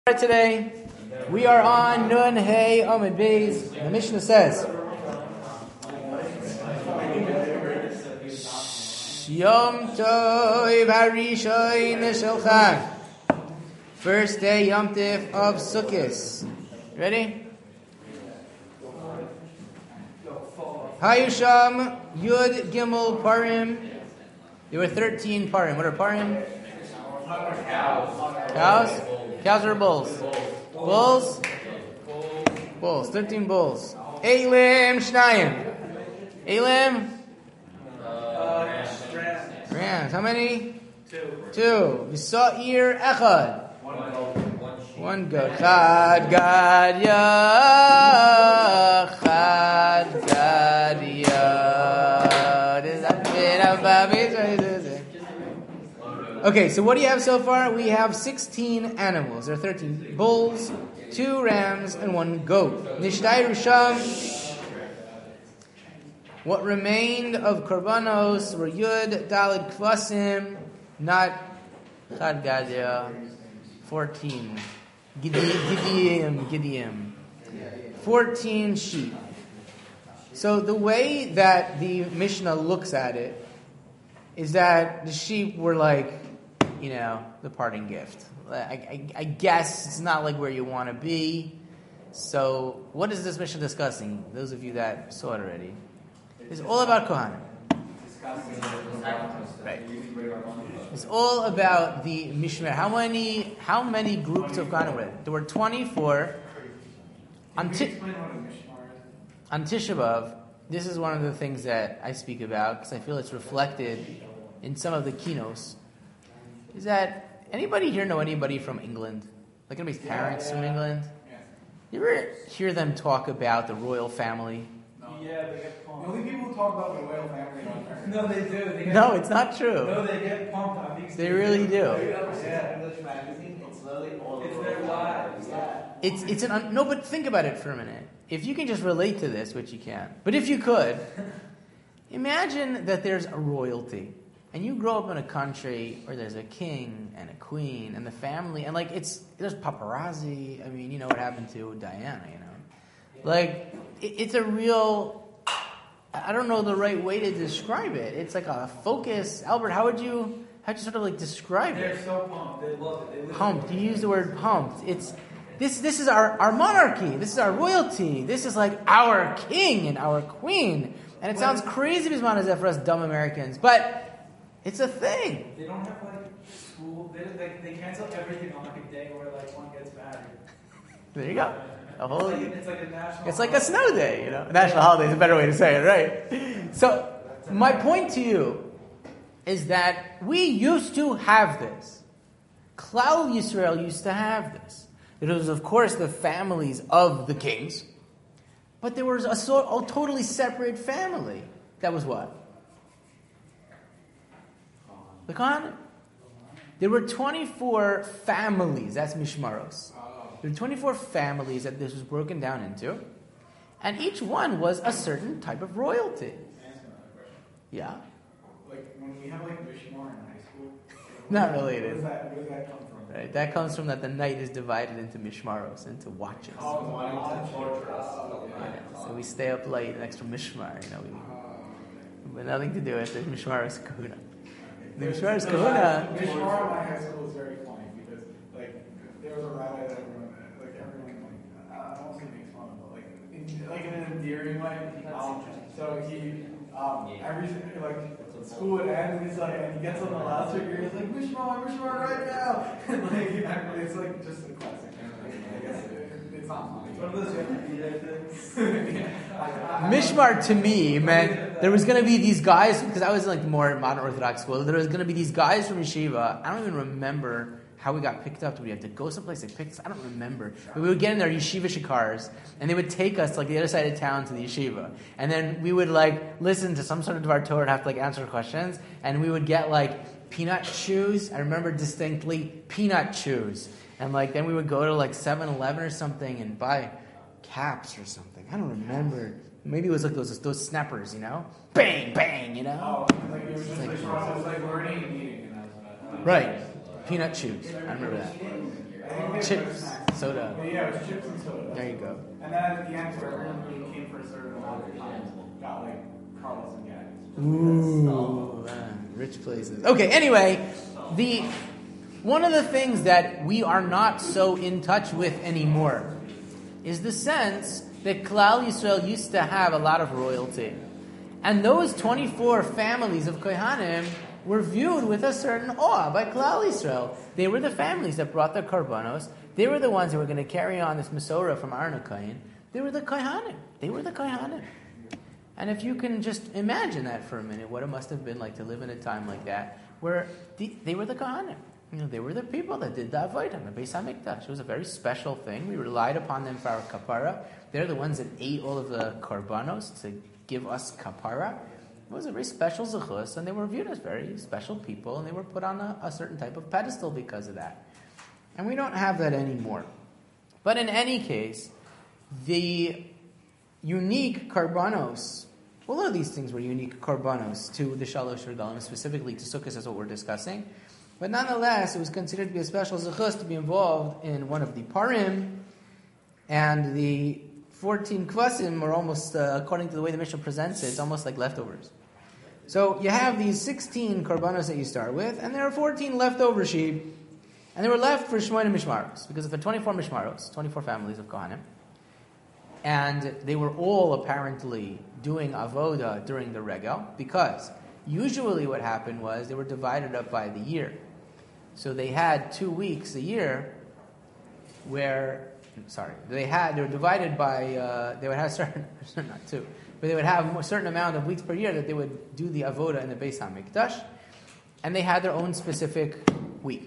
Today we are on Nun Hey Amud Beis. The Mishnah says, Yom Tov Harishon Shel Chag, first day Yom Tif of Sukkot. Ready? Hayusham Yud Gimel Parim. There were 13 Parim. What are Parim? Cows? Cows or bulls? Bulls? Bulls. 13 bulls. Eilim Shnayim. Eilim? Rams. How many? Two. V'sa'ir Echad. One goat. Chad Gad Ya. Chad Gad Ya. Does that mean about me? Okay, so what do you have so far? We have 16 animals. There are 13 bulls, 2 rams, and 1 goat. Nishdai Rusham. What remained of Korbanos were Yud, Dalid, Kvasim, not Chad Gadya, 14. Gideim. 14 sheep. So the way that the Mishnah looks at it is that the sheep were like, the parting gift. I guess it's not like where you want to be. So what is this Mishnah discussing? Those of you that saw it already. It's all about Kohanim. Right. It's all about the Mishmer. How many groups of Kohanim were there? There were 24. On Tisha B'Av, this is one of the things that I speak about because I feel it's reflected in some of the keynotes. Is that anybody here know anybody from England? Like anybody's parents from England? You ever hear them talk about the royal family? Yeah, they get pumped. The only people who talk about the royal family are Americans. No, they do. No, it's not true. No, they get pumped on these. They really do. Yeah. English magazine, it's literally all it's their lives. Yeah. No, but think about it for a minute. If you can just relate to this, which you can't, but if you could, imagine that there's a royalty. And you grow up in a country where there's a king and a queen and the family, and there's paparazzi. I mean, you know what happened to Diana, it's a real, I don't know the right way to describe it. It's like a focus. Albert, how'd you sort of describe it? They're so pumped. They love it. Pumped. You use the word pumped. This is our monarchy. This is our royalty. This is like our king and our queen. And it sounds crazy for us dumb Americans, but it's a thing. They don't have school. They cancel everything on a day where one gets married. There you go. It's like a national. It's like a snow day, A national holiday is a better way to say it, right? So my point to you is that we used to have this. Klal Yisrael used to have this. It was, of course, the families of the kings, but there was a totally separate family. That was what? The Kohanim. There were 24 families. That's Mishmaros. There were 24 families that this was broken down into. And each one was a certain type of royalty. Yeah? When we have Mishmar in high school. Not related. Where does that come from? Right. That comes from that the night is divided into Mishmaros, into watches. So we stay up late next to Mishmar. But nothing to do with the Mishmaros Kahuna. The Mishmaros Kahuna. Mishmar in my high school was very funny because there was a rabbi that everyone I don't say makes fun of, but in an endearing way. So he every school would end and and he gets on the loudspeaker. He's like Mishmar right now, and it's just a classic. It's not funny. One of those Mishmar to me meant there was going to be these guys, because I was in more modern Orthodox school, there was going to be these guys from Yeshiva. I don't even remember how we got picked up. Did we have to go someplace? They picked us? I don't remember. But we would get in their yeshiva shikars, and they would take us to the other side of town to the yeshiva. And then we would listen to some sort of Dvar Torah and have to answer questions. And we would get peanut chews. I remember distinctly peanut chews. And then we would go to 7-Eleven or something and buy caps or something. I don't remember. Maybe it was those snappers, Bang, bang, Oh, it was just learning and eating. Right. Peanut chews. I remember that. think they Chips, snacks. soda. But yeah, it was chips and soda. There you go. And then at the end, where everyone who came for a certain amount of times got like Carlos and Gaddies. Ooh, rich places. Okay, anyway, one of the things that we are not so in touch with anymore is the sense that Klal Yisrael used to have a lot of royalty. And those 24 families of Kohanim were viewed with a certain awe by Klal Yisrael. They were the families that brought the Karbanos. They were the ones that were going to carry on this Masorah from Aaron HaKohen. They were the Kohanim. They were the Kohanim. And if you can just imagine that for a minute, what it must have been like to live in a time like that, where they were the Kohanim. They were the people that did the Avodah, the Beis HaMikdash. It was a very special thing. We relied upon them for our kapara. They're the ones that ate all of the Karbanos to give us kapara. It was a very special zechus, and they were viewed as very special people, and they were put on a certain type of pedestal because of that. And we don't have that anymore. But in any case, the unique karbanos, all of these things were unique karbanos to the Shalosh Regalim, specifically to Sukkot, is what we're discussing. But nonetheless, it was considered to be a special zechus to be involved in one of the parim, and the 14 kvasim are almost, according to the way the Mishnah presents it, it's almost like leftovers. So you have these 16 karbanos that you start with, and there are 14 leftover sheep, and they were left for Shmoyne Mishmaros, because of the 24 Mishmaros, 24 families of Kohanim, and they were all apparently doing avoda during the regel, because usually what happened was they were divided up by the year. So they had 2 weeks a year where, they were divided by, they would have certain, not two, but they would have a certain amount of weeks per year that they would do the avoda in the Beis HaMikdash, and they had their own specific week.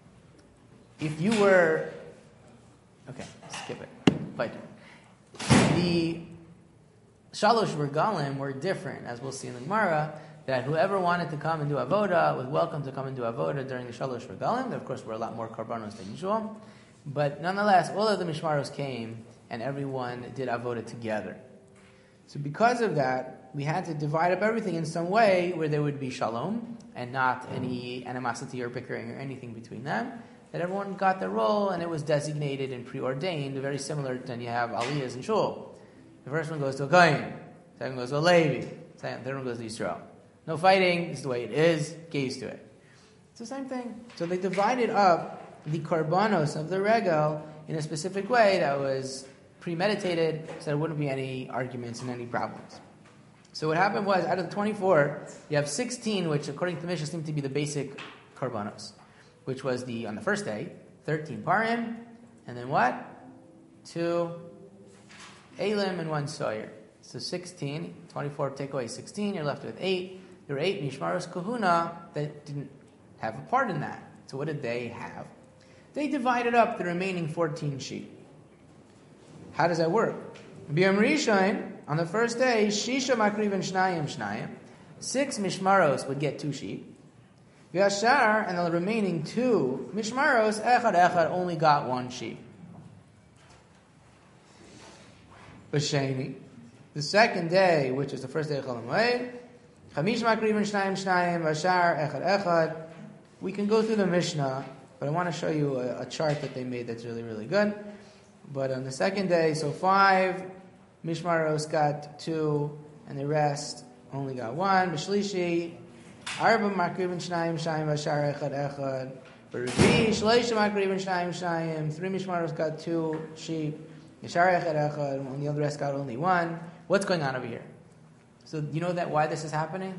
If you were, okay, skip it, fight it. The Shalosh Regalim were different, as we'll see in the Gemara, that whoever wanted to come and do avoda was welcome to come and do avoda during the Shalosh Regalim. There, of course, were a lot more karbanos than usual. But nonetheless, all of the Mishmaros came and everyone did avoda together. So because of that, we had to divide up everything in some way where there would be shalom and not any animosity or bickering or anything between them. That everyone got their role and it was designated and preordained, very similar to when you have aliyahs in shul. The first one goes to a Kohen, the second goes to a Levi, the third one goes to Yisrael. No fighting, this is the way it is, get used to it. It's the same thing. So they divided up the karbanos of the regel in a specific way that was premeditated, so there wouldn't be any arguments and any problems. So what happened was, out of the 24, you have 16, which according to the Mishnah seem to be the basic karbanos, which was on the first day, 13 parim, and then what? 2 elim and 1 sawyer. So 16, 24 take away 16, you're left with 8. There were 8 mishmaros kahuna that didn't have a part in that. So what did they have? They divided up the remaining 14 sheep. How does that work? B'yom Rishon, on the first day, Shisha makriven shnayim. 6 mishmaros would get 2 sheep. V'yashar, and the remaining 2 mishmaros, echad only got 1 sheep. B'sheni, the second day, which is the first day of Chol HaMoed, Chamish makriven shnayim, v'yashar echad. We can go through the Mishnah, but I want to show you a chart that they made that's really, really good. But on the second day, so 5 mishmaros got 2, and the rest only got 1. B'shlishi, arba makriven shnayim v'ashar echad. B'revi, shleisha makriven shnayim. 3 mishmaros got 2 sheep. V'ashar echad, and the other rest got only 1. What's going on over here? So you know that why this is happening?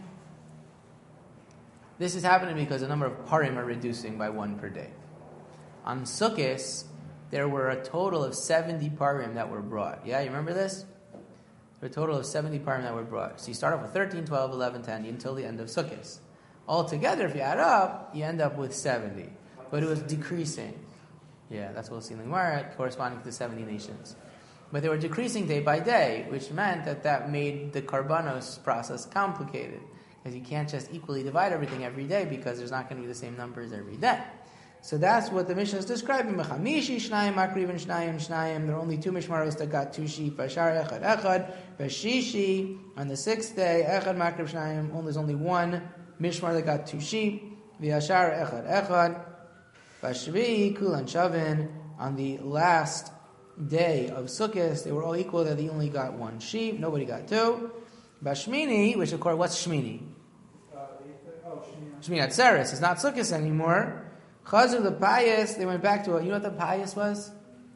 This is happening because the number of parim are reducing by 1 per day. On Sukkot, there were a total of 70 parim that were brought. Yeah, you remember this? There were a total of 70 parim that were brought. So you start off with 13, 12, 11, 10, until the end of Sukkot. Altogether, if you add up, you end up with 70. But it was decreasing. Yeah, that's what we'll see in the Gemara, corresponding to the 70 nations. But they were decreasing day by day, which meant that made the karbanos process complicated. Because you can't just equally divide everything every day because there's not going to be the same numbers every day. So that's what the Mishnah is describing. Mechamishi shnayim makriven shnayim. There are only 2 mishmaros that got 2 sheep. Vashar echad. Vashishi, on the 6th day, echad makriv shnayim. There's only 1 mishmar that got 2 sheep. V'yashar echad. Bashvi Kulan Shavin, on the last day of Sukkot, they were all equal that they only got one sheep, nobody got two. Bashmini, which of course, what's Shmini? Shmini Atzeres, it's not Sukkot anymore. Chazur the Payas, they went back to it. You know what the Payas was?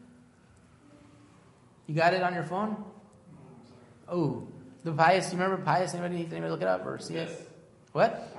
You got it on your phone? Oh, the Payas, you remember Payas? Anybody look it up or see it? What?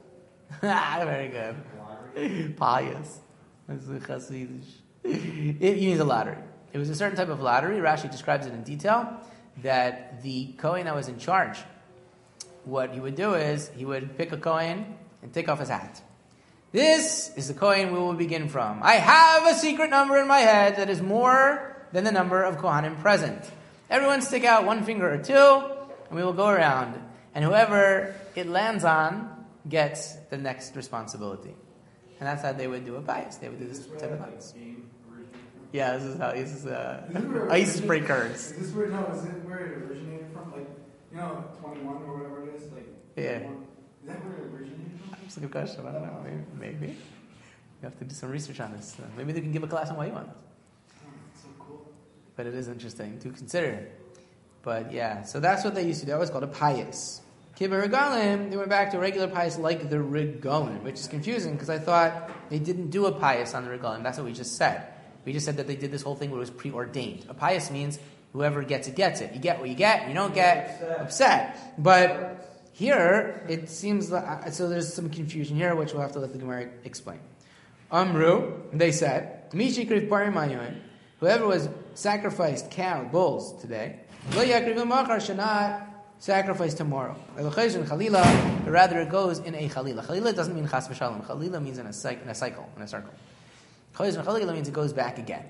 Very good. Payas. That's the Hasidish. It means a lottery. It was a certain type of lottery. Rashi describes it in detail. That the Kohen that was in charge, what he would do is he would pick a Kohen and take off his hat. This is the Kohen we will begin from. I have a secret number in my head that is more than the number of Kohanim present. Everyone stick out one finger or two, and we will go around. And whoever it lands on gets the next responsibility. And that's how they would do a bias. They would do this type of bias. Yeah, this is icebreakers. Is this where, no, is it where it originated from? Like, 21 or whatever it is? Like, yeah. 21. Is that where it originated from? That's a good question. I don't know. Maybe. You have to do some research on this. Maybe they can give a class on why you want it. That's so cool. But it is interesting to consider. But yeah, so that's what they used to do. That was called a pious. Kibbur Regalim, they went back to a regular pious like the Regalim, which is confusing because I thought they didn't do a pious on the Regalim. That's what we just said. We just said that they did this whole thing where it was preordained. A pious means whoever gets it, gets it. You get what you get, you don't get upset. But here, it seems like, so there's some confusion here, which we'll have to let the Gemara explain. Amru, they said, whoever was sacrificed bulls today, should not sacrifice tomorrow. But rather it goes in a chalila. Chalila doesn't mean chas v'shalom. Chalila means in a cycle, in a circle. Chalila means it goes back again.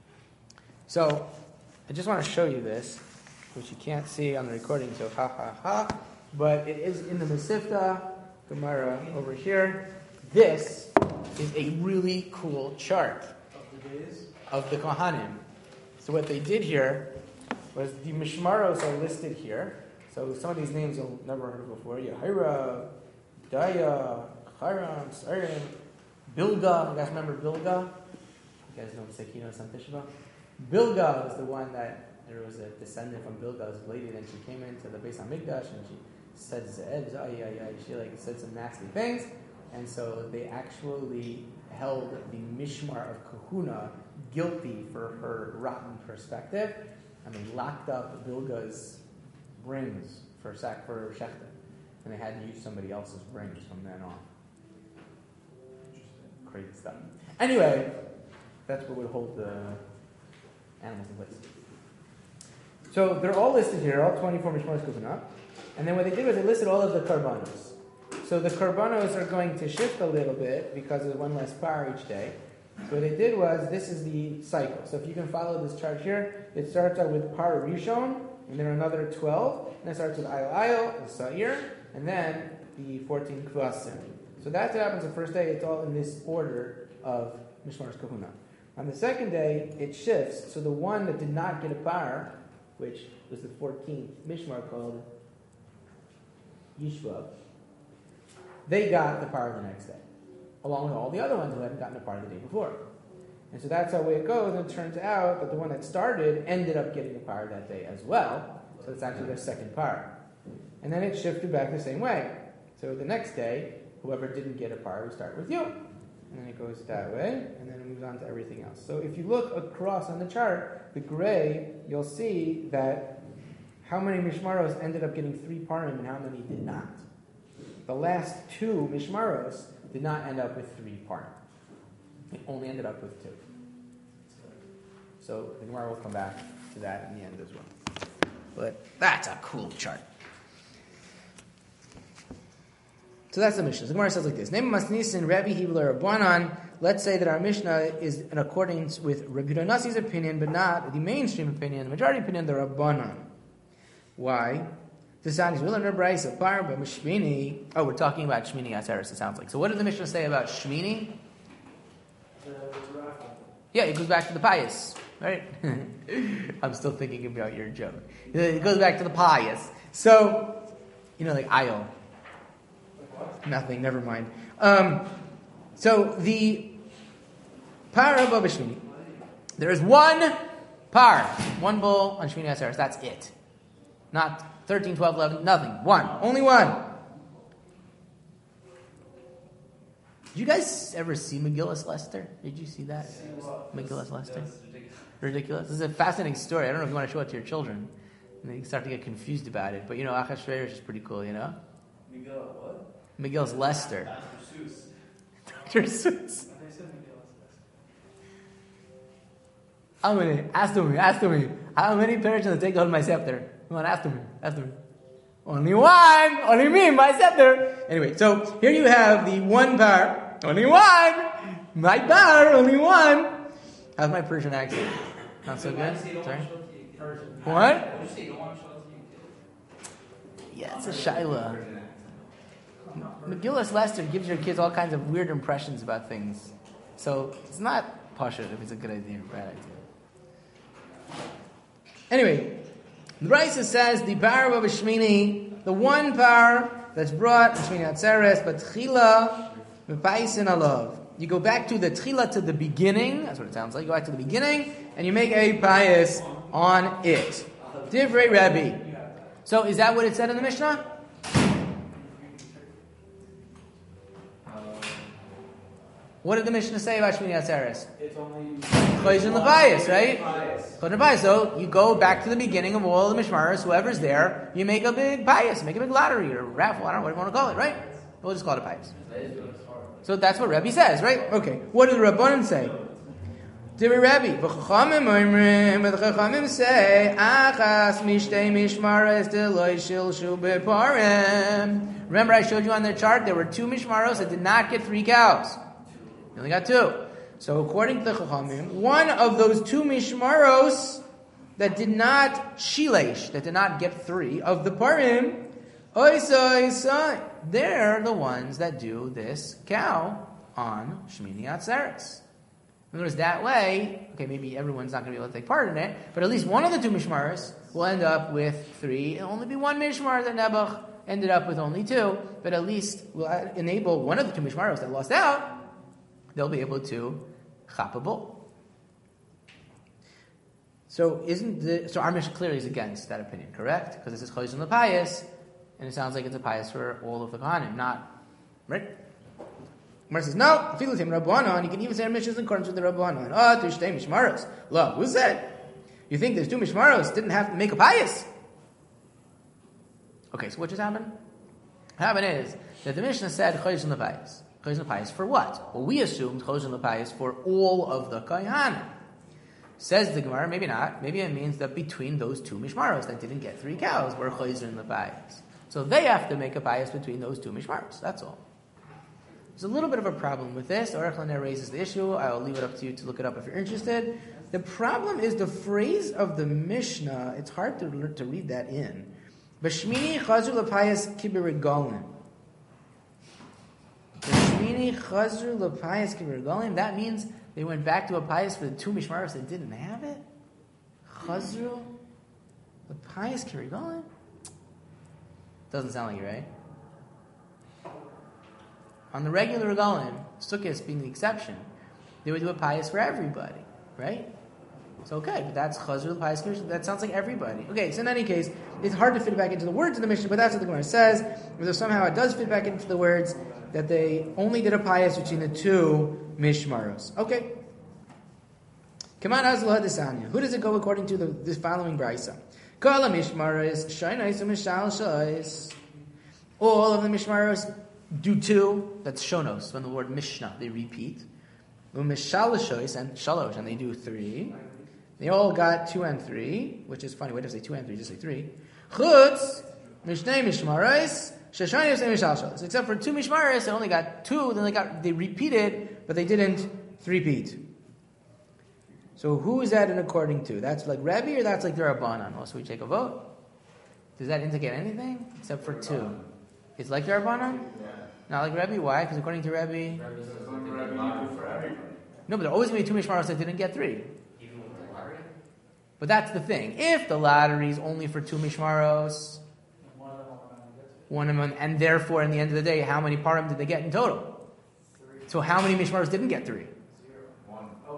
So, I just want to show you this, which you can't see on the recording, so but it is in the Mesivta Gemara over here. This is a really cool chart of the Kohanim. So what they did here was the Mishmaros are listed here. So some of these names you'll never heard of before. Yahira, Daya, Charam, Sarim, Bilga. You guys remember Bilga? You guys know Sekino Santishba? Bilga was the one that there was a descendant from Bilga's lady, and she came into the Beis HaMikdash and she said Ze'eb, she said some nasty things. And so they actually held the Mishmar of Kahuna guilty for her rotten perspective, and they locked up Bilga's rings for Shechta, and they had to use somebody else's rings from then on. Crazy stuff. Anyway, that's what would hold the animals in place. So they're all listed here, all 24 Mishmaros Kahuna, and then what they did was they listed all of the Karbanos. So the Karbanos are going to shift a little bit because there's one less par each day. So what they did was, this is the cycle. So if you can follow this chart here, it starts out with par Rishon, and then another 12, and it starts with Ayil, the Sa'ir, and then the 14 Kvasim. So that's what happens the first day. It's all in this order of Mishmaros Kahuna. On the second day, it shifts. So the one that did not get a par, which was the 14th Mishmar called Yishvav, they got the par the next day, along with all the other ones who hadn't gotten a par the day before. And so that's how it goes, and it turns out that the one that started ended up getting a par that day as well, so it's actually their second par. And then it shifted back the same way. So the next day, whoever didn't get a par would start with you. And then it goes that way, and then it moves on to everything else. So if you look across on the chart, the gray, you'll see that how many Mishmaros ended up getting 3 parim and how many did not. The last 2 Mishmaros did not end up with 3 parim. It only ended up with 2. So the Gemara will come back to that in the end as well. But that's a cool chart. So that's the Mishnah. The Gemara says like this: Name Masnisin Rabbi Hibler Rabbanan. Let's say that our Mishnah is in accordance with Rabbi Nasi's opinion, but not the mainstream opinion, the majority opinion, the Rabbanan. Why? This sounds will learn Brayso Par, but Shmini. Oh, we're talking about Shmini Atzeres. It sounds like. So what did the Mishnah say about Shmini? Yeah, it goes back to the pious, right? I'm still thinking about your joke. It goes back to the pious. So, like Ayil. Nothing, never mind. So the Para b'Shmini. There is one par, one bull on Shmini Atzeres. That's it. Not 13, 12, 11, nothing. One. Only one. Did you guys ever see McGillis Lester? Did you see that? McGillis Lester? Ridiculous. This is a fascinating story. I don't know if you want to show it to your children. And they start to get confused about it. But you know, Achashverosh is pretty cool, you know? Miguel what? McGill's Lester. Dr. Seuss. Dr. Seuss. How many? Ask me. How many parents will take hold of my scepter? Come on, ask me. Only one. Only me, my scepter. Anyway, so here you have the one bar. Only one. My bar, only one. How's my Persian accent? Not so good? Sorry? What? Yeah, it's a Shaila. McGillis Lester gives your kids all kinds of weird impressions about things. So it's not pashut if it's a good idea or bad idea. Anyway, the Brisa says the par of Shmini, the one par that's brought in Shmini Atzeres, but tchila v'paisin alav. You go back to the tchila, to the beginning. That's what it sounds like. You go back to the beginning and you make a payas on it. Divrei Rebbe. So is that what it said in the Mishnah? What did the Mishnah say about Shmini Atzeres? It's only Chayzin l'payas, right? Chayzin l'payas. So you go back to the beginning of all the Mishmaros, whoever's there, you make a big payas, make a big lottery or raffle, I don't know what you want to call it, right? We'll just call it a payas. So that's what Rebbe says, right? Okay. What do the Rabbanim say? Divrei Rebbe, v'chachamim oimrim, but the chachamim say, achas mishtei mishmaros deloi shilshu beparim. Remember I showed you on the chart, there were 2 mishmaros that did not get 3 cows. You only got 2. So according to the chachamim, one of those 2 mishmaros that did not shilesh, that did not get 3 of the parim, oisai, they're the ones that do this cow on Shmini Atzeres. In other words, that way, okay, maybe everyone's not going to be able to take part in it, but at least one of the 2 mishmaros will end up with 3. It'll only be 1 mishmar that Nebuch ended up with only 2, but at least will enable one of the 2 mishmaros that lost out, they'll be able to chop a bull. So our Mishnah clearly is against that opinion, correct? Because this is Chayzin l'payas, and it sounds like it's a payas for all of the Kohanim, not, right? Gemara says, no, if you him Rabbanon, you can even say our Mishnah is in accordance with the Rabbanon. Oh, there's 2 mishmaros. Look, who said? You think there's 2 mishmaros, didn't have to make a payas? Okay, so what just happened? What happened is that the Mishnah said Chayzin l'payas. Chayzin l'payas for what? Well, we assumed Chayzin l'payas for all of the Kohanim. Says the Gemara, maybe not. Maybe it means that between those 2 mishmaros that didn't get 3 cows were Chayzin l'payas. So they have to make a payas between those 2 mishmaros. That's all. There's a little bit of a problem with this. Aruch LaNer raises the issue. I'll leave it up to you to look it up if you're interested. The problem is the phrase of the Mishnah. It's hard to read that in. B'shmini chazru l'payas kibirigolim. B'shmini chazru l'payas kibirigolim. That means they went back to a payas for the 2 mishmaros that didn't have it. Chazru l'payas kibirigolim. Doesn't sound like it, right? On the regular regalim, Sukkot being the exception, they would do a payas for everybody, right? So okay, but that's chazur payas kirsh. That sounds like everybody. Okay, so in any case, it's hard to fit it back into the words of the Mishnah, but that's what the Gemara says. Because somehow it does fit back into the words that they only did a payas between the 2 mishmaros. Okay. Kaman azlah desanya. Who does it go according to this following brisa? Kala mishmaros shaynais umishal shais. All of the mishmaros do 2, that's shonos, when the word Mishnah, they repeat. Umishalishois and shalosh, and they do 3. They all got 2 and 3, which is funny. Why do I say 2 and 3? Just say 3. Chutz, Mishnei Mishmaros, Shashayos and Mishalshos. Except for 2 Mishmaros, they only got 2, then they repeated, but they didn't repeat. So who is that in according to? That's like Rebbe or that's like the Rabbanan? Also, we take a vote. Does that indicate anything? Except for 2. It's like the Rabbanan? Not like Rebbe. Why? Because according to Rebbe... No, but there are always going to be 2 mishmaros that didn't get 3. Even with the lottery? But that's the thing. If the lottery is only for 2 mishmaros, one of them, and therefore, in the end of the day, how many parim did they get in total? 3. So how many mishmaros didn't get 3? 1.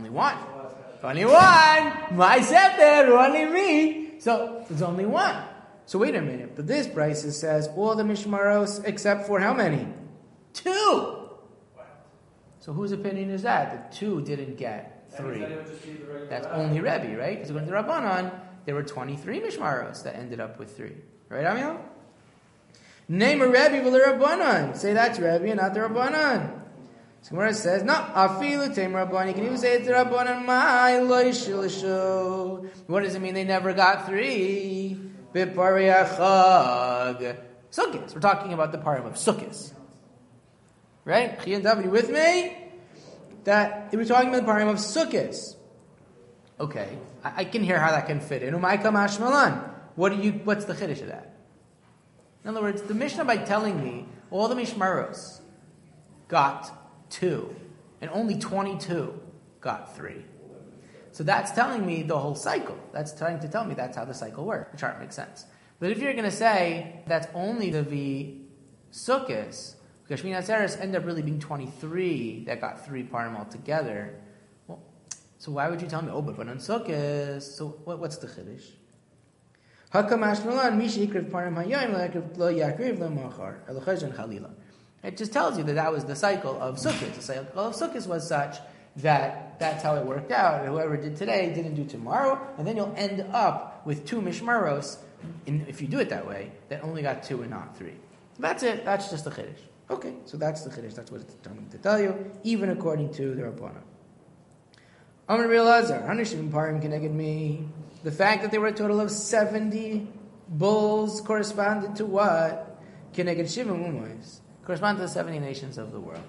only one. Only one. My sefer, only me. So there's only one. So wait a minute. But this price says all the mishmaros except for how many? 2. So whose opinion is that? The 2 didn't get 3. That's only Rebbe, right? Because according to Rabbanan, there were 23 mishmaros that ended up with 3. Right, Amiel? Name a Rebbe v'le Rabbanan. Say that's Rebbe and not the Rabbanan. So Gemara says, no, afilu teim Rabbanan. You can even say it's the Rabbanan. My loishilishu. What does it mean they never got 3? B'pari achag. Sukkos. We're talking about the parim of Sukkos. Right? Chi and David, you with me? That we're talking about the parim of Sukkos. Okay, I can hear how that can fit in. Umay kamash malan. What's the chiddush of that? In other words, the Mishnah, by telling me all the mishmaros got 2, and only 22 got 3. So that's telling me the whole cycle. That's trying to tell me that's how the cycle works, which makes sense. But if you're going to say that's only the Sukkos, because Shmini Atzeres ended up really being 23 that got 3 parim altogether, well, so why would you tell me, but on Sukkos, so what's the chiddush? It just tells you that was the cycle of Sukkot. The cycle of Sukkot was such that that's how it worked out. Whoever did today didn't do tomorrow, and then you'll end up with 2 mishmaros, if you do it that way, that only got 2 and not 3. That's it. That's just the chiddush. Okay, so that's the chiddush. That's what it's telling me to tell you, even according to the Rabbanan. Amar Elazar, Hanishim Parim Keneged me. The fact that there were a total of 70 bulls corresponded to what? Keneged Shivim Umois. Correspond to the 70 nations of the world.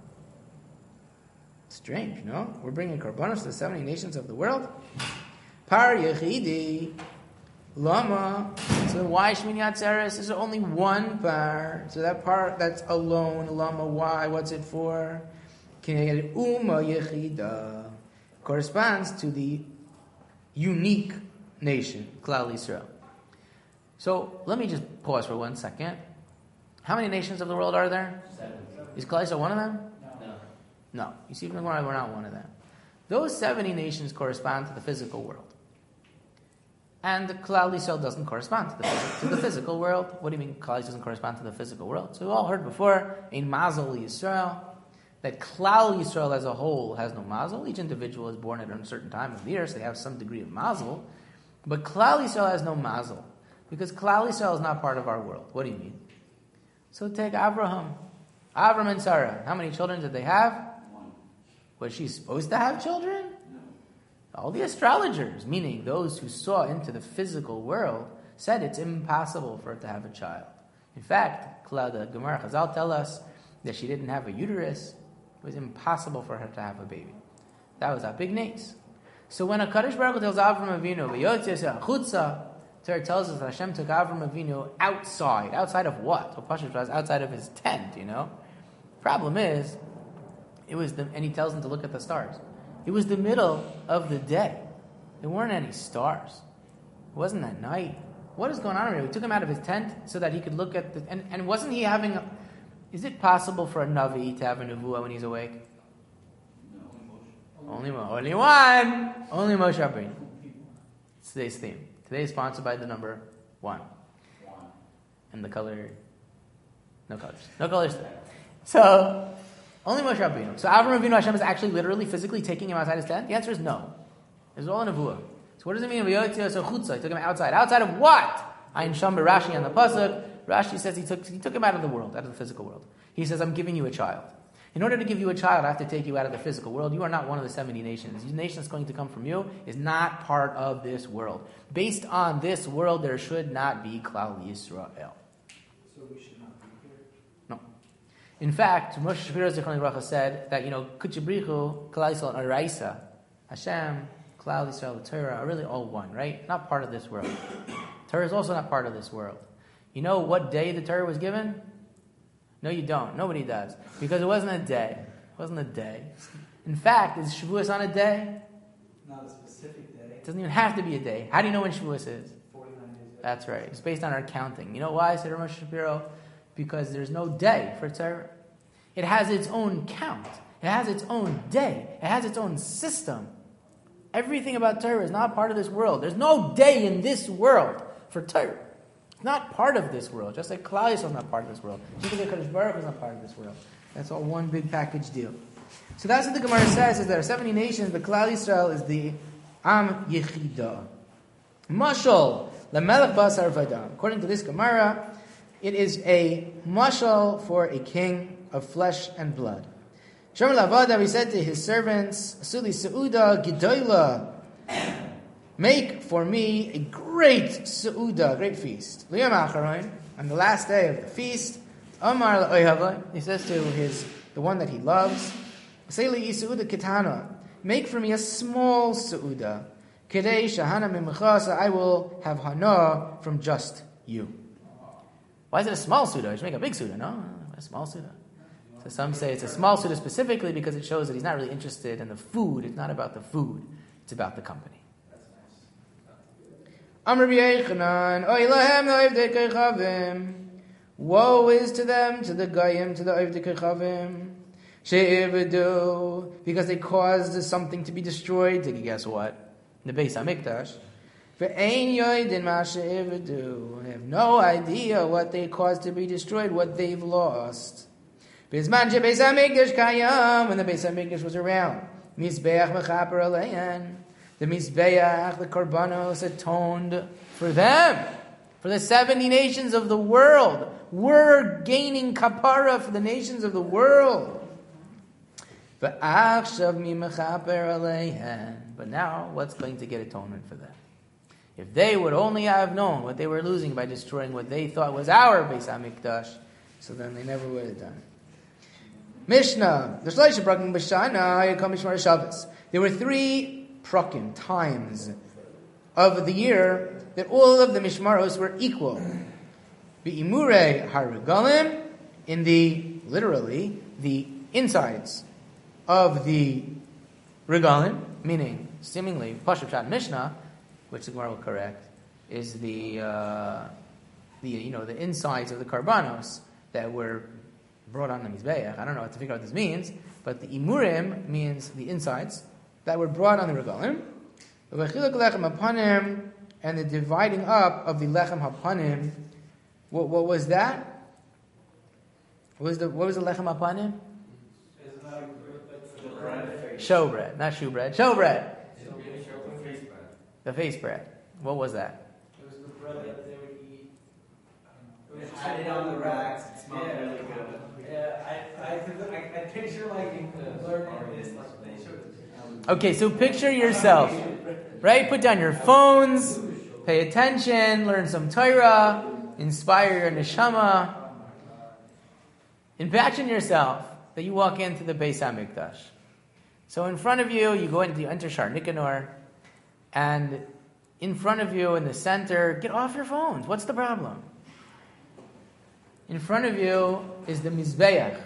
Strange, no? We're bringing korbanos to the 70 nations of the world? Par Yechidi Lama. So why Shmini Atzeres? Is there only one par? So that par that's alone. Lama, why? What's it for? Keneged Uma Yechida. Corresponds to the unique nation, Klal Yisrael. So let me just pause for 1 second. How many nations of the world are there? 7. Is Klal Yisrael one of them? No. No. You see, we're not one of them. Those 70 nations correspond to the physical world. And the Klal Yisrael doesn't correspond to the physical world. What do you mean Klal Yisrael doesn't correspond to the physical world? So we all heard before, in Mazel Yisrael, that Klal Yisrael as a whole has no mazel. Each individual is born at a certain time of the year, so they have some degree of mazel. But Klal Yisrael has no mazel, because Klal Yisrael is not part of our world. What do you mean? So take Avram and Sarah. How many children did they have? 1. Was she supposed to have children? No. All the astrologers, meaning those who saw into the physical world, said it's impossible for her to have a child. In fact, the Gemara Chazal tell us that she didn't have a uterus. It was impossible for her to have a baby. That was a big nace. So when a Kadosh Baruch Hu tells Avram Avinu, "V'yotzei chutza," Torah tells us that Hashem took Avram Avinu outside. Outside of what? So Pashut was outside of his tent, Problem is, and he tells him to look at the stars. It was the middle of the day. There weren't any stars. It wasn't at night. What is going on here? We took him out of his tent so that he could look at and wasn't he having is it possible for a Navi to have a Nevuah when he's awake? No. Only one. Only Moshe Rabbeinu. It's today's theme. Today is sponsored by the number 1. And the color, no colors. No colors today. So, only Moshe Rabbeinu. So Avram Avinu, Hashem is actually literally physically taking him outside his tent? The answer is no. It's all a Nevuah. So what does it mean? He took him outside. Outside of what? Ayin Sham Rashi on the Pasuk. Rashi says he took him out of the world, out of the physical world. He says, I'm giving you a child. In order to give you a child, I have to take you out of the physical world. You are not one of the 70 nations. The nation that's going to come from you is not part of this world. Based on this world, there should not be Klal Yisrael. So we should not be here? No. In fact, Moshe Shapiro Zichron Libracha said that, Kuchibrichu, Klal Yisrael, and Araisa, Hashem, Klal Yisrael, the Torah are really all one, right? Not part of this world. Torah is also not part of this world. You know what day the Torah was given? No, you don't. Nobody does. Because it wasn't a day. It wasn't a day. In fact, is Shavuos on a day? Not a specific day. It doesn't even have to be a day. How do you know when Shavuos is? 49 days. That's right. It's based on our counting. You know why, said Moshe Shapiro? Because there's no day for Torah. It has its own count. It has its own day. It has its own system. Everything about Torah is not part of this world. There's no day in this world for Torah. It's not part of this world. Just like Klal Yisrael is not part of this world. Just like Kadosh Baruch Hu is not part of this world. That's all one big package deal. So that's what the Gemara says, is there are 70 nations, but Klal Yisrael is the Am Yechida. Mashal, Lamelech Basar Vadam. According to this Gemara, it is a mashal for a king of flesh and blood. Shomer Lavada, he said to his servants, Asuli Seuda Gidoila, make for me a great Seuda, great feast. Liyam Acharon, on the last day of the feast, Amar La'oyhava, he says to the one that he loves, Aseli Seuda Kitana, make for me a small Seuda, Kedei Shahana Mimchasa, I will have Hana from just you. Why is it a small Suda? You should make a big Suda, no? A small Suda. So some say it's a small Suda specifically because it shows that he's not really interested in the food. It's not about the food. It's about the company. Amr B'Yechanan, Oy lahem la'ovdei kechavim. Woe is to them, to the Goyim, to the Ovdei Kechavim. She'ivadu, because they caused something to be destroyed. Take a guess what? The Beis HaMikdash. They have no idea what they caused to be destroyed, what they've lost. When the Beis HaMikdash was around, the Mizbeach, the Korbanos, atoned for them, for the 70 nations of the world. We're gaining kapara for the nations of the world. But now, what's going to get atonement for them? If they would only have known what they were losing by destroying what they thought was our Beis HaMikdash, so then they never would have done it. Mishnah, there were 3 prakim, times of the year that all of the mishmaros were equal. Be'imurei haregalim, in literally, the insides of the regalim, meaning, seemingly, Pashup Shat Mishnah, which the Gemara will correct, is the insides of the karbanos that were brought on the mizbeach. I don't know how to figure out what this means, but the imurim means the insides that were brought on the regalim. And the dividing up of the lechem hapanim. What was that? What was the lechem hapanim? Showbread, not shoe bread. Showbread. The face bread. What was that? It was the bread that they would eat. It had it on the racks. It smelled really good. Yeah, I picture learning this. They showed it. Okay, so picture yourself, right? Put down your phones, pay attention, learn some Torah, inspire your neshama. Imagine yourself that you walk into the Beis HaMikdash. So in front of you, you enter Shar Nikanor, and in front of you, in the center, get off your phones. What's the problem? In front of you is the Mizbeach.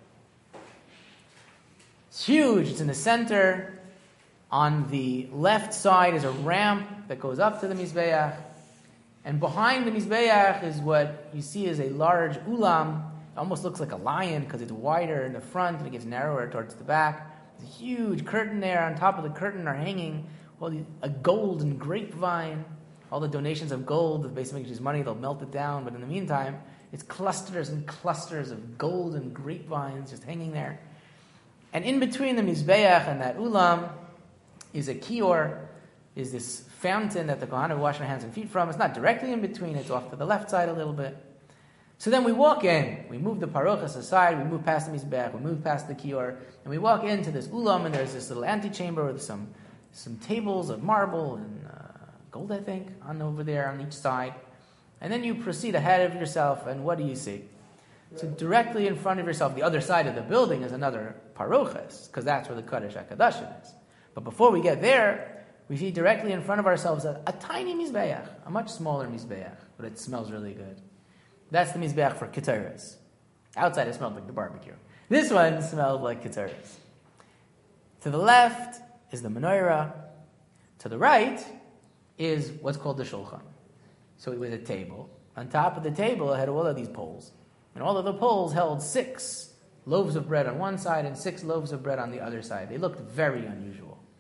It's huge. It's in the center. On the left side is a ramp that goes up to the Mizbeach. And behind the Mizbeach is what you see as a large ulam. It almost looks like a lion because it's wider in the front and it gets narrower towards the back. There's a huge curtain there. On top of the curtain are hanging a golden grapevine. All the donations of gold, the Beis HaMikdash's money, they'll melt it down. But in the meantime, it's clusters and clusters of golden grapevines just hanging there. And in between the Mizbeach and that ulam is a kior, is this fountain that the Kohanim wash their hands and feet from. It's not directly in between, it's off to the left side a little bit. So then we walk in, we move the parochas aside, we move past the Mizbeach, we move past the kior, and we walk into this ulam, and there's this little antechamber with some tables of marble and gold, I think, over there on each side. And then you proceed ahead of yourself, and what do you see? So directly in front of yourself, the other side of the building is another parochas, because that's where the Kodesh HaKadoshim is. But before we get there, we see directly in front of ourselves a tiny Mizbeach, a much smaller Mizbeach, but it smells really good. That's the Mizbeach for Keteres. Outside it smelled like the barbecue. This one smelled like Keteres. To the left is the menorah. To the right is what's called the shulchan. So it was a table. On top of the table, it had all of these poles. And all of the poles held 6 loaves of bread on one side and 6 loaves of bread on the other side. They looked very unusual.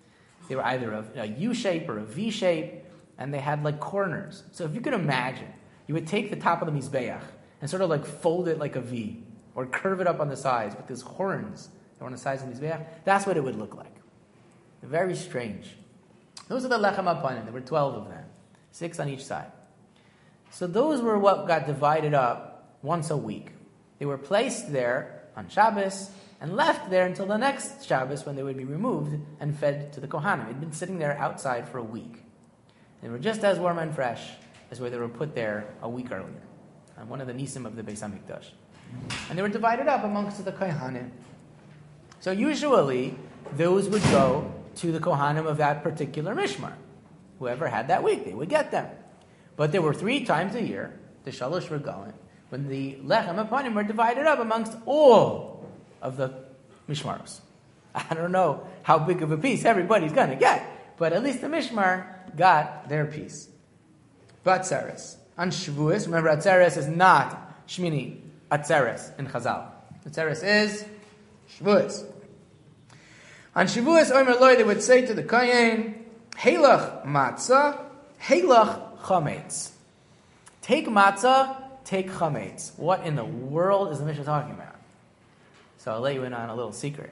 They were either a U shape or a V shape, and they had like corners. So if you could imagine, you would take the top of the Mizbeach and sort of like fold it like a V, or curve it up on the sides with these horns that were on the sides of the Mizbeach. That's what it would look like. Very strange. Those are the Lechem HaPanim. There were 12 of them, 6 on each side. So those were what got divided up once a week. They were placed there on Shabbos and left there until the next Shabbos when they would be removed and fed to the Kohanim. They'd been sitting there outside for a week. They were just as warm and fresh as where they were put there a week earlier, on one of the Nisim of the Beis HaMikdash. And they were divided up amongst the Kohanim. So usually, those would go to the Kohanim of that particular Mishmar. Whoever had that week, they would get them. But there were 3 times a year, the Shalosh Regalim, when the Lechem HaPanim were divided up amongst all of the Mishmaros. I don't know how big of a piece everybody's going to get, but at least the Mishmar got their piece. Atzeres. On Shavuos, remember Atzeres is not Shmini Atzeres in Chazal. Atzeres is Shavuos. On Shavuos, Omer Loi, they would say to the Kohen, Heilach matzah, Heilach chametz. Take matzah, take chametz. What in the world is the Mishnah talking about? So I'll let you in on a little secret.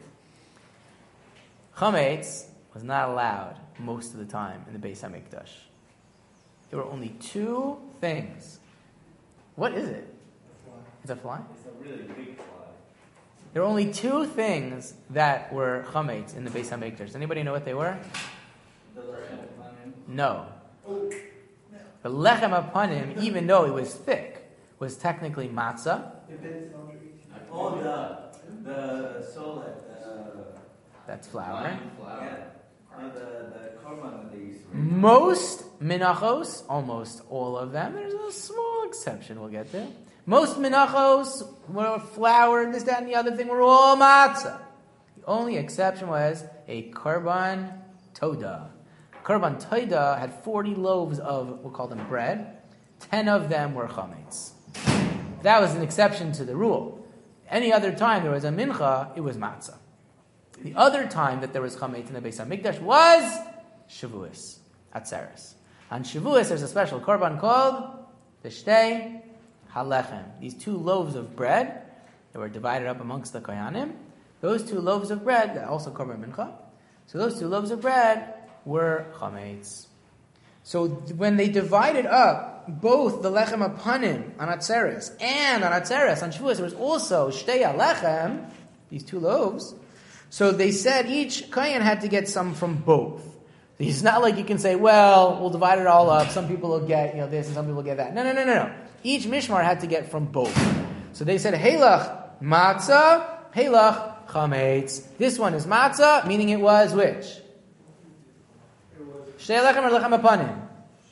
Chametz was not allowed most of the time in the Beis HaMikdash. There were only 2 things. What is it? It's a fly? It's a really big fly. There were only 2 things that were chametz in the Beis HaMikdash. Does anybody know what they were? The lechem hapanim. No. The lechem hapanim, even though it was thick, was technically matzah. Oh, the solid. That's flour. Yeah. And the korban that they used to make. Most minachos, almost all of them, there's a small exception we'll get to. Most minachos were flour, this, that, and the other thing were all matzah. The only exception was a korban toda. Korban toda had 40 loaves of, we'll call them bread. 10 of them were chametz. That was an exception to the rule. Any other time there was a mincha, it was matzah. The other time that there was chametz in the Beis HaMikdash was Shavuos, Atzeres. On Shavuos, there's a special korban called the Shtei Halechem. These 2 loaves of bread that were divided up amongst the Kohanim. Those 2 loaves of bread, also korban mincha. So those 2 loaves of bread were chametz. So when they divided up both the lechem hapanim on Atzeres and on Atzeres on Shavuos, there was also Shtei Halechem, these 2 loaves. So they said each kohen had to get some from both. It's not like you can say, well, we'll divide it all up. Some people will get this and some people will get that. No. Each mishmar had to get from both. So they said, Heilach matzah, Heilach chametz. This one is matzah, meaning it was which? Shtei lechem or lechem hapanim?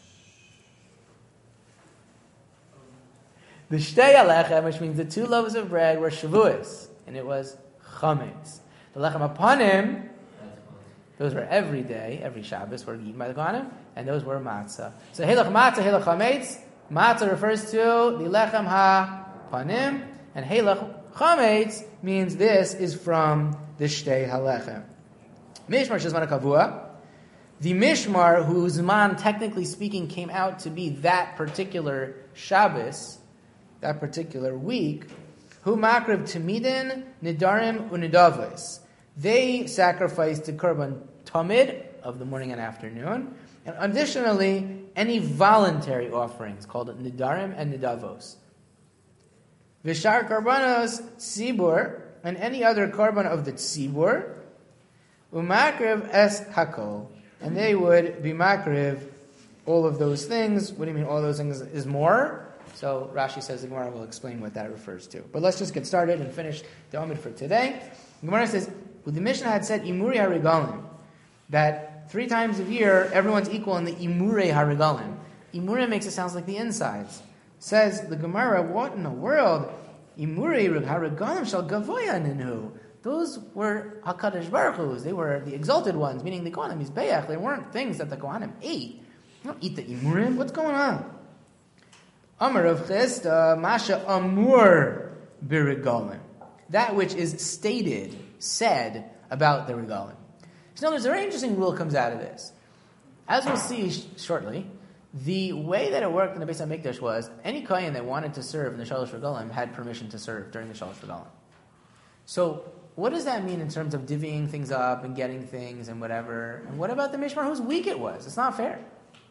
The Shtei Halechem, which means the 2 loaves of bread, were Shavuos, and it was chametz. The lechem hapanim, those were every day, every Shabbos, were eaten by the Kohanim, and those were matzah. So Heilach matzah, Heilach chametz. Matzah refers to the lechem hapanim, and Heilach chametz means this is from the Shtei Halechem. Mishmar shezman kavua. The mishmar, whose man, technically speaking, came out to be that particular Shabbos, that particular week, hu makriv tamidin nidarim unidavos. They sacrificed the korban tamid of the morning and afternoon, and additionally any voluntary offerings called nidarim and nidavos. Vishar korbanos tzibur, and any other korban of the tzibur, umakriv es hakol, and they would be makriv all of those things. What do you mean all those things is more? So Rashi says the Gemara will explain what that refers to. But let's just get started and finish the Omid for today. The Gemara says, well, the Mishnah had said Imuri HaRegalim, that 3 times a year everyone's equal in the Imurei HaRegalim. Imurei makes it sound like the insides. Says the Gemara, what in the world? Imurei HaRegalim shall gavoya ninu. Those were HaKadosh Baruch Hu's. They were the exalted ones, meaning the Kohanim Mizbeach. They weren't things that the Kohanim ate. You don't eat the Imurim. What's going on? Amar of Chesta, Masha Amur B'Regalim. That which is stated, said about the Regalim. So now there's a very interesting rule comes out of this. As we'll see shortly, the way that it worked in the Beis HaMikdash was any kohen that wanted to serve in the Shalosh Regalim had permission to serve during the Shalosh Regalim. So what does that mean in terms of divvying things up and getting things and whatever? And what about the Mishmar whose week it was? It's not fair.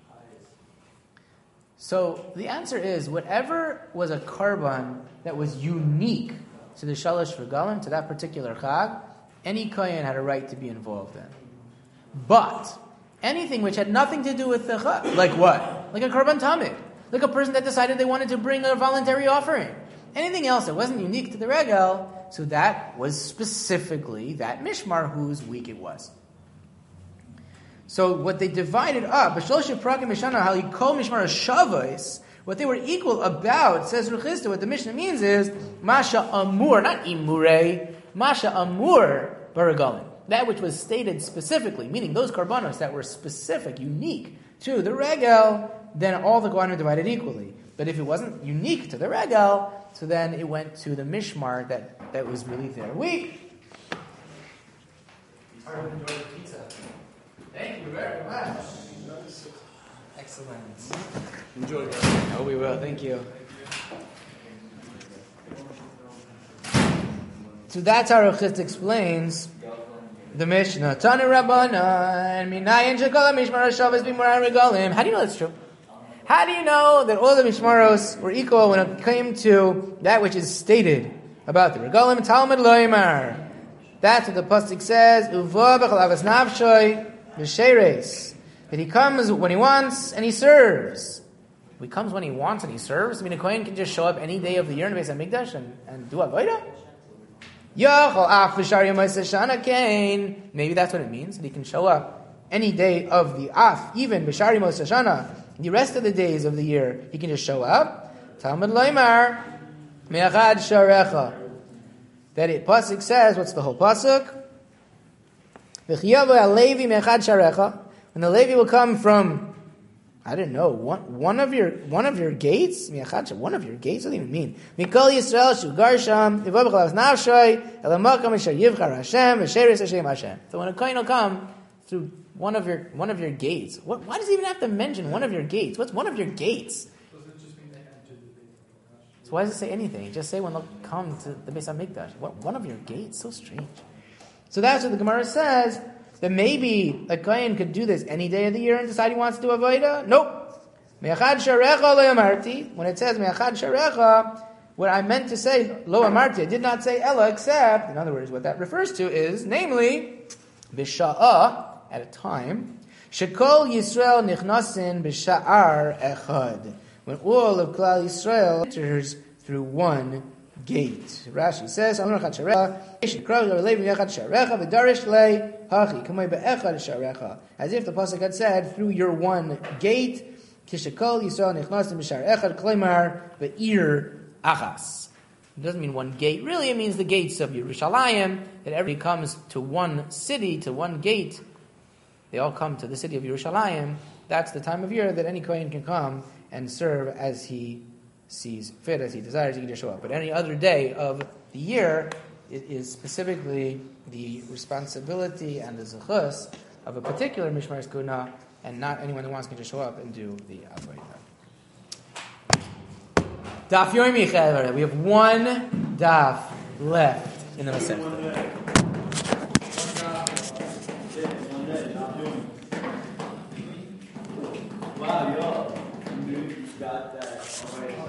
So the answer is whatever was a karban that was unique to the Shalosh Regalim, to that particular chag, any kohen had a right to be involved in. But anything which had nothing to do with the chag, like what? Like a karban tamid, like a person that decided they wanted to bring a voluntary offering. Anything else that wasn't unique to the regel, so that was specifically that mishmar whose week it was. So what they divided up, what they were equal about, says Rechista, what the Mishnah means is, Masha Amur, not Imure, Masha Amur Baragalin. That which was stated specifically, meaning those karbanos that were specific, unique to the regel, then all the Kohanim divided equally. But if it wasn't unique to the regel, so then it went to the mishmar that was really their week. Thank you very much. Excellent. Enjoy. Oh, we will. Thank you. So that's how Rechist explains the Mishnah. Tanu Rabbana and Minayin Shekala Mishmar Hashavas B'Moran Regalim. How do you know that's true? How do you know that all the Mishmaros were equal when it came to that which is stated about the Regalim? Talmud Loimar. That's what the pasuk says. Uva b'chalavas nafshoy v'sheres. That he comes when he wants and he serves. He comes when he wants and he serves. I mean, a kohen can just show up any day of the year in the Beis HaMikdash and do avodah. Yachol af v'shar yomos hashana kain. Maybe that's what it means. That he can show up any day of the af, even b'shar yomos hashana. The rest of the days of the year, he can just show up. Talmud Loimar me'achad sharecha. That it pasuk says, what's the whole pasuk? V'chiyavu ha'levi me'achad sharecha. When the Levi will come from, I don't know, one of your gates? One of your gates? What does it even mean? Mikol Yisrael shu garsham yivav b'chalavas nafshoy elamakam asher yivchar Hashem v'sheres Hashem Hashem. So when a kohen will come through one of your gates, why does he even have to mention one of your gates? What's one of your gates? So why does it say anything? Just say when they'll come to the Beis HaMikdash. What, one of your gates? So strange. So that's what the Gemara says, that maybe a kohen could do this any day of the year and decide he wants to do avodah. Nope. Me'achad sharecha lo amarti. When it says me'achad sharecha, what I meant to say, lo amarti, I did not say ella, except, in other words, what that refers to is, namely, b'sha'ah, at a time, shekol Yisrael nichnasin b'sha'ar echad. When all of Klal Yisrael enters through one gate. Rashi says, as if the pasuk had said, through your one gate, kishekol Yisrael nichnasin b'sha'ar echad kleimar be'ir achas. It doesn't mean one gate. Really, it means the gates of Yerushalayim, that everybody comes to one city, to one gate. They all come to the city of Yerushalayim. That's the time of year that any kohen can come and serve as he sees fit, as he desires. He can just show up. But any other day of the year, it is specifically the responsibility and the zechus of a particular Mishmar Kuna, and not anyone who wants can just show up and do the avodah. Daf Yomi Chaver. We have one daf left in the Masechta. Wow, yo, you got that.